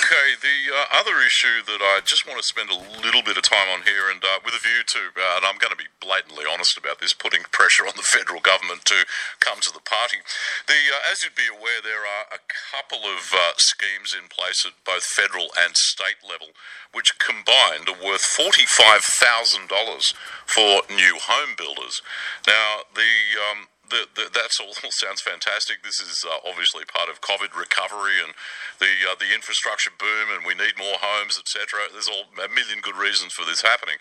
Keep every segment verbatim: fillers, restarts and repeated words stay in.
Okay, the uh, other issue that I just want to spend a little bit of time on here, and uh, with a view to, uh, and I'm going to be blatantly honest about this, putting pressure on the federal government to come to the party. The uh, as you'd be aware, there are a couple of uh, schemes in place at both federal and state level, which combined are worth forty-five thousand dollars for new home builders. Now, the um, The, the, that's all sounds fantastic. This is uh, obviously part of COVID recovery and the uh, the infrastructure boom, and we need more homes, et cetera. There's all a million good reasons for this happening,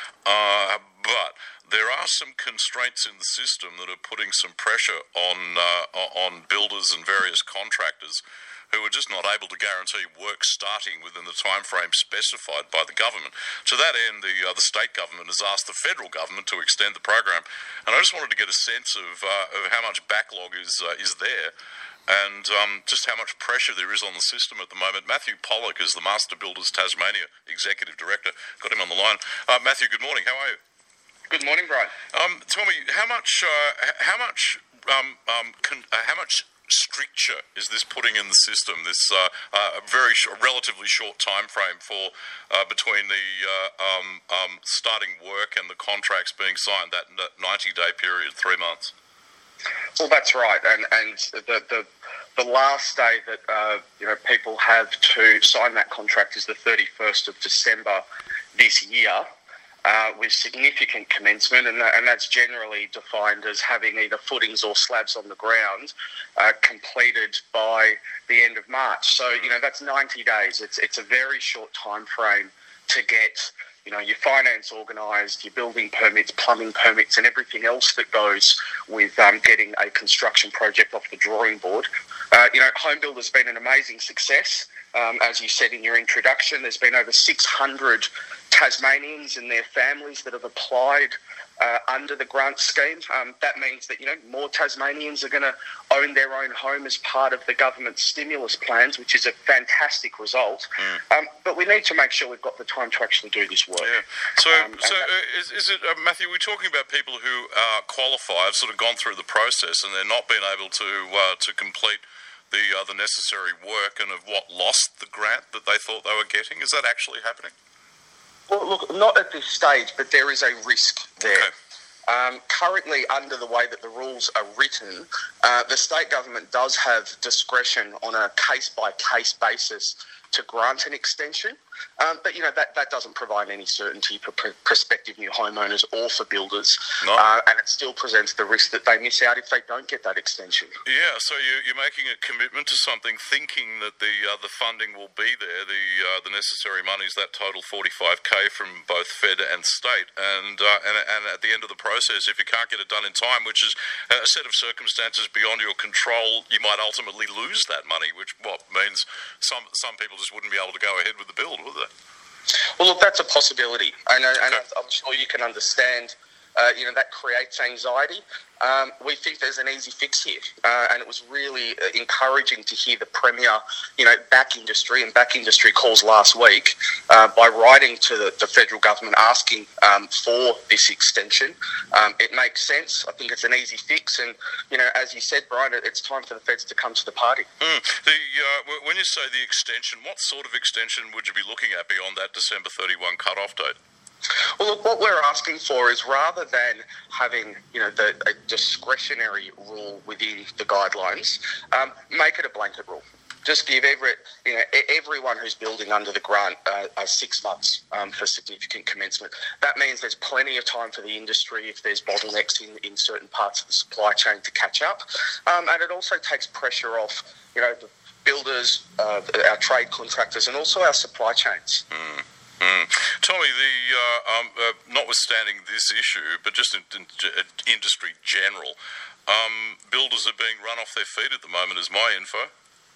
uh, but there are some constraints in the system that are putting some pressure on uh, on builders and various contractors who are just not able to guarantee work starting within the time frame specified by the government. To that end, the uh, the state government has asked the federal government to extend the program, and I just wanted to get a sense of uh, of how much backlog is uh, is there, and um, just how much pressure there is on the system at the moment. Matthew Pollock is the Master Builders Tasmania Executive Director. Got him on the line. Uh, Matthew, good morning. How are you? Good morning, Brian. Um, tell me how much uh, how much um, um, con- uh, how much stricture is this putting in the system? This uh, uh, very short, relatively short time frame for uh, between the uh, um, um, starting work and the contracts being signed, that ninety day period, three months. Well, that's right, and and the the, the last day that uh, you know people have to sign that contract is the thirty-first of December this year. Uh, with significant commencement, and, that, and that's generally defined as having either footings or slabs on the ground uh, completed by the end of March. So, you know, that's ninety days. It's it's a very short time frame to get, you know, your finance organised, your building permits, plumbing permits, and everything else that goes with um, getting a construction project off the drawing board. Uh, you know, HomeBuilder has been an amazing success. Um, as you said in your introduction, there's been over six hundred Tasmanians and their families that have applied uh, under the grant scheme. Um, that means that, you know, more Tasmanians are going to own their own home as part of the government stimulus plans, which is a fantastic result. Mm. Um, but we need to make sure we've got the time to actually do this work. Yeah. So, um, so uh, is, is it, uh, Matthew, we're talking about people who uh, qualify, have sort of gone through the process, and they're not being able to uh, to complete the uh, the necessary work, and have what lost the grant that they thought they were getting? Is that actually happening? Well, look, not at this stage, but there is a risk there. Okay. Um, currently, under the way that the rules are written, uh, the state government does have discretion on a case-by-case basis to grant an extension. Um, but, you know, that, that doesn't provide any certainty for pr- prospective new homeowners or for builders. No. Uh, and it still presents the risk that they miss out if they don't get that extension. Yeah, so you, you're making a commitment to something, thinking that the uh, the funding will be there, the uh, the necessary monies, that total forty-five K from both Fed and state. And, uh, and, and at the end of the process, if you can't get it done in time, which is a set of circumstances beyond your control, you might ultimately lose that money, which what means some some people just wouldn't be able to go ahead with the build, would they? Well, look, that's a possibility, and, uh, and I'm sure you can understand, uh, you know, that creates anxiety. Um, we think there's an easy fix here, uh, and it was really uh, encouraging to hear the Premier, you know, back industry and back industry calls last week uh, by writing to the, the federal government asking um, for this extension. Um, it makes sense. I think it's an easy fix, and, you know, as you said, Brian, it's time for the feds to come to the party. Mm. The uh, when you say the extension, what sort of extension would you be looking at beyond that December thirty-first cut-off date? Well, look, what we're asking for is, rather than having, you know, the a discretionary rule within the guidelines, um, make it a blanket rule. Just give every, you know, everyone who's building under the grant uh, uh, six months um, for significant commencement. That means there's plenty of time for the industry if there's bottlenecks in, in certain parts of the supply chain to catch up. Um, and it also takes pressure off, you know, the builders, uh, our trade contractors, and also our supply chains. Mm. Mm. Tommy, the uh, um, uh, notwithstanding this issue, but just in, in, in industry general, um, builders are being run off their feet at the moment, is my info.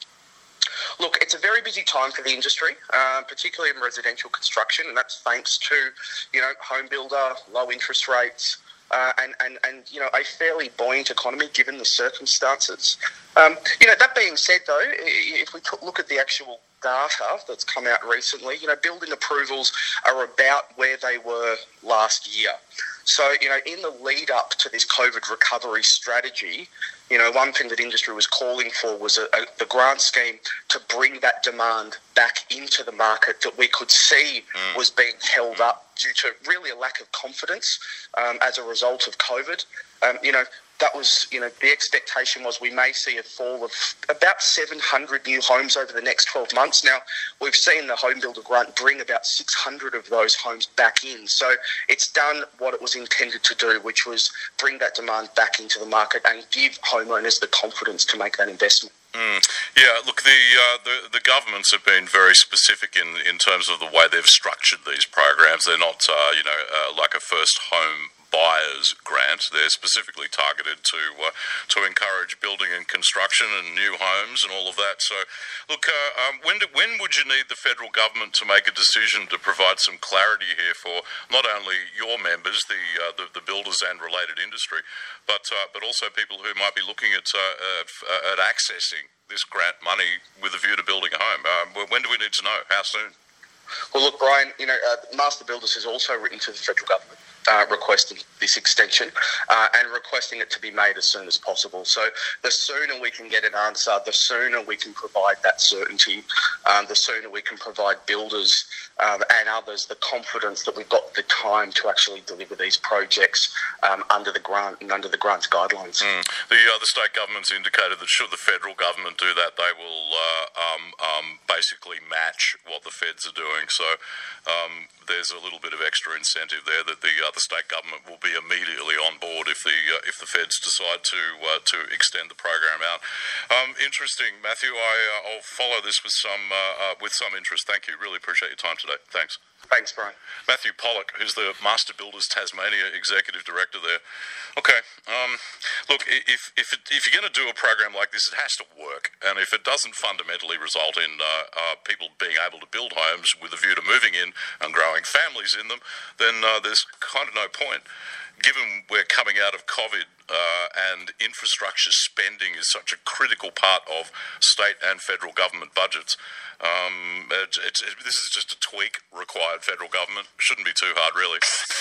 Look, it's a very busy time for the industry, uh, particularly in residential construction, and that's thanks to, you know, home builder, low interest rates, uh, and, and, and, you know, a fairly buoyant economy given the circumstances. Um, you know, that being said, though, if we look at the actual data that's come out recently, you know, building approvals are about where they were last year. So, you know, in the lead up to this COVID recovery strategy, you know, one thing that industry was calling for was a, a, the grant scheme to bring that demand back into the market that we could see mm. was being held mm. up due to really a lack of confidence um, as a result of COVID. Um, you know, that was, you know, the expectation was we may see a fall of about seven hundred new homes over the next twelve months. Now, we've seen the Home Builder Grant bring about six hundred of those homes back in. So it's done what it was intended to do, which was bring that demand back into the market and give homeowners the confidence to make that investment. Mm. Yeah, look, the, uh, the the governments have been very specific in, in terms of the way they've structured these programs. They're not, uh, you know, uh, like a first home buyers grant. They're specifically targeted to uh, to encourage building and construction and new homes and all of that. So, look, uh, um, when do, when would you need the federal government to make a decision to provide some clarity here for not only your members, the uh, the, the builders and related industry, but uh, but also people who might be looking at uh, at, at accessing this grant money with a view to building a home? Uh, when do we need to know? How soon? Well, look, Brian, you know, uh, Master Builders has also written to the federal government Uh, requesting this extension uh, and requesting it to be made as soon as possible. So the sooner we can get an answer, the sooner we can provide that certainty, um, the sooner we can provide builders um, and others the confidence that we've got the time to actually deliver these projects um, under the grant and under the grant's guidelines. Mm. The, uh, the state government's indicated that should the federal government do that, they will uh, um, um, basically match what the feds are doing. So um, there's a little bit of extra incentive there that the uh, the state government will be immediately on board if the uh, if the feds decide to uh, to extend the program out. Um, interesting, Matthew. I uh, I'll follow this with some uh, uh, with some interest. Thank you. Really appreciate your time today. Thanks. Thanks, Brian. Matthew Pollock, who's the Master Builders Tasmania Executive Director there. Okay, um, look, if if it, if you're going to do a program like this, it has to work, and if it doesn't fundamentally result in uh, uh, people being able to build homes with a view to moving in and growing families in them, then uh, there's kind of no point. Given we're coming out of COVID uh, and infrastructure spending is such a critical part of state and federal government budgets, um, it, it's, it, this is just a tweak required federal government. Shouldn't be too hard, really.